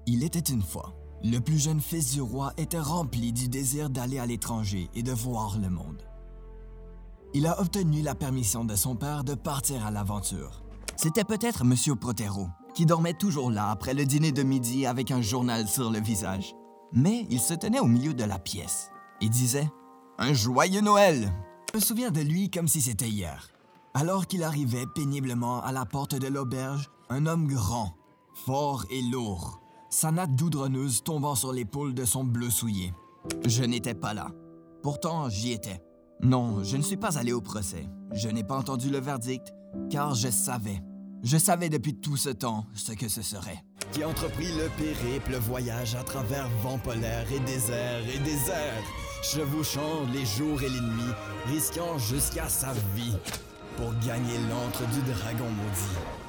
Il était une fois. Le plus jeune fils du roi était rempli du désir d'aller à l'étranger et de voir le monde. Il a obtenu la permission de son père de partir à l'aventure. C'était peut-être Monsieur Protero, qui dormait toujours là après le dîner de midi avec un journal sur le visage. Mais il se tenait au milieu de la pièce et disait « Un joyeux Noël !» Je me souviens de lui comme si c'était hier. Alors qu'il arrivait péniblement à la porte de l'auberge, un homme grand, fort et lourd, sa natte doudronneuse tombant sur l'épaule de son bleu souillé. Je n'étais pas là. Pourtant, j'y étais. Non, je ne suis pas allé au procès. Je n'ai pas entendu le verdict, car je savais. Je savais depuis tout ce temps ce que ce serait. Qui entreprit le périple voyage à travers vents polaires et déserts, chevauchant les jours et les nuits, risquant jusqu'à sa vie pour gagner l'antre du dragon maudit.